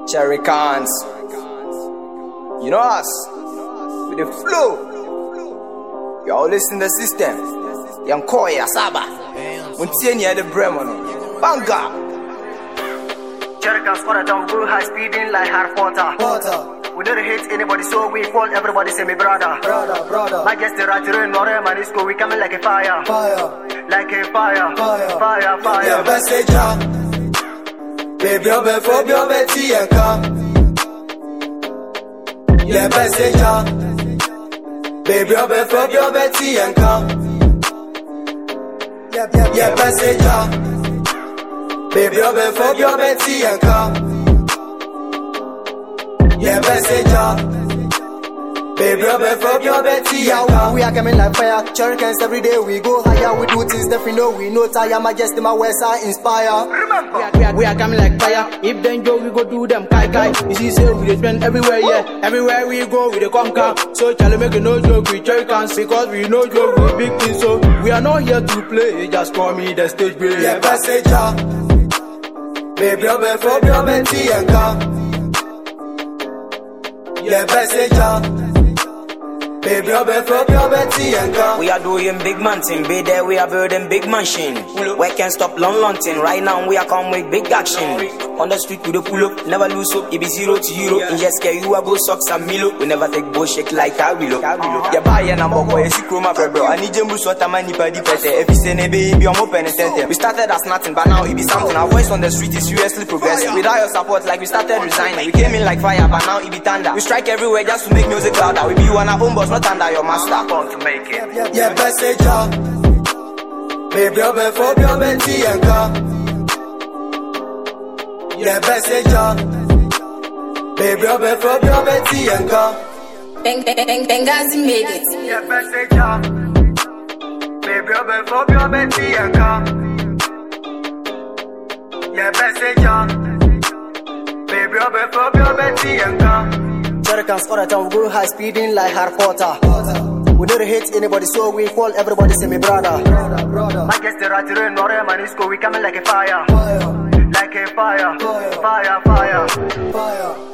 Cherry Cans. You know us. With the flow. You all listen to the system. Young Koi Asaba. Untieni the Bremen. Banga. Cherry Cans for a down, go high speeding like Harry Potter. We don't hate anybody, so we fall. Everybody say me brother. My guest the right rain, no rain, man, it's go. We coming like a fire. Like a fire. Fire. Yeah, message baby, I'm a phobia, I'm a tea and come. Yeah, message baby, I'm a phobia, I'm a tea and come. Yeah, message baby, I'm a phobia, I'm a tea and come. Yeah, message baby, I'm a phobia, I'm a tea and come. We are coming like fire, Cherry Cans every day we go higher. We do things that we know, we know tire. My guest in my west side inspire. We are coming like fire. If then go, we go do them kai. You see, say we spend everywhere, yeah. Everywhere we go, we the conquer. So Charlie make a no joke with Cherry Cans because we know joke with big things. So we are not here to play. Just call me the stage play. Yeah, message baby, I'm a phobia, I'm a tea and come. Yeah, message baby, I'm a phobia, I'm a tea and come. We are doing big man thing, be there we are building big machine. We can't stop long thing, right now we are come with big action. On the street with the pull up, never lose hope, it be 0 to hero. In just care you are both socks and Milo. We never take bullshit like I will. Ya buy a number boy, a secret my bro. I need Jembu Swata Mani Paddy Pete. If it's any baby, I'm open and tente. We started as nothing, but now it be something. Our voice on the street is seriously progressing. Without your support, like we started resigning. We came in like fire, but now it be thunder. We strike everywhere just to make music louder. We be one our own boss, not under your master. Born to make it. Yeah, message baby, I'm a phobia, I'm a tea and come. Yeah, message baby, I'm a phobia, I'm a tea and come. Benghazi made it. Yeah, message baby, I'm a phobia, I'm a tea and come. Yeah, message baby, I'm a phobia, I'm a tea and come. Cherry Cans for a town, we go high speeding like Harry Potter. We don't hate anybody, so we fall. Everybody say me brother. My guest the right rain, no rain, man, it's go. We coming like a fire. Like a fire. Fire. Fire.